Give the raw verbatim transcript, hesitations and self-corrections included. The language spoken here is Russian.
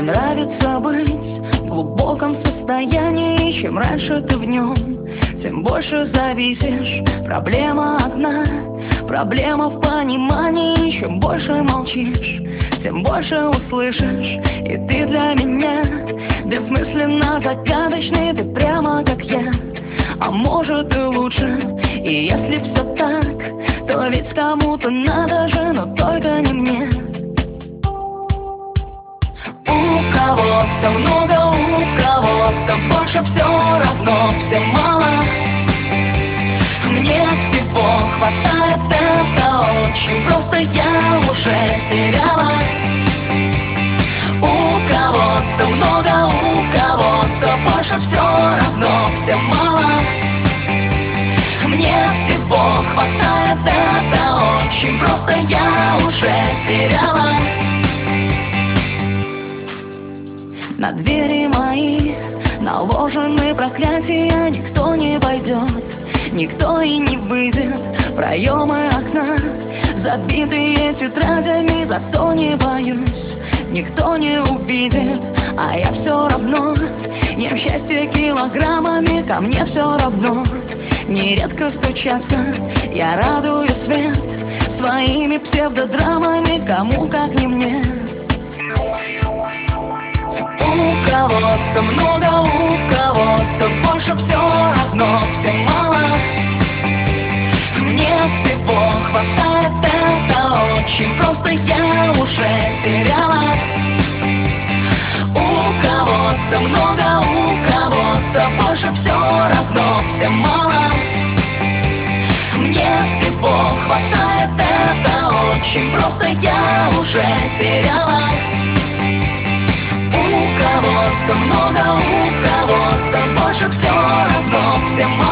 нравится быть в глубоком состоянии. Чем раньше ты в нем, тем больше зависишь. Проблема одна, проблема в понимании. Чем больше молчишь, тем больше услышишь. И ты для меня бессмысленно загадочный. Ты прямо как я, а может и лучше. И если все так, то ведь кому-то надо же, но только не мне. У кого-то много, у кого-то больше, все равно всем мало. Мне всего хватает, это очень просто, я уже теряла. У кого-то много, у кого-то больше, все равно всем мало. Мне всего хватает, это очень просто, я уже теряла. На двери мои наложены проклятия. Никто не войдет, никто и не выйдет. Проемы окна забитые тетрадями, зато не боюсь, никто не увидит. А я все равно ем счастье килограммами. Ко мне все равно нередко стучатся. Я радую свет своими псевдодрамами. Кому как не мне. У кого-то много, у кого-то больше, все равно всем мало. Мне всего хватает, это очень просто, я уже теряла. У кого-то много, у кого-то больше, все равно всем мало. Мне всего хватает, это очень просто, я уже теряла. У кого-то много, у кого-то больше, все равно всем мало.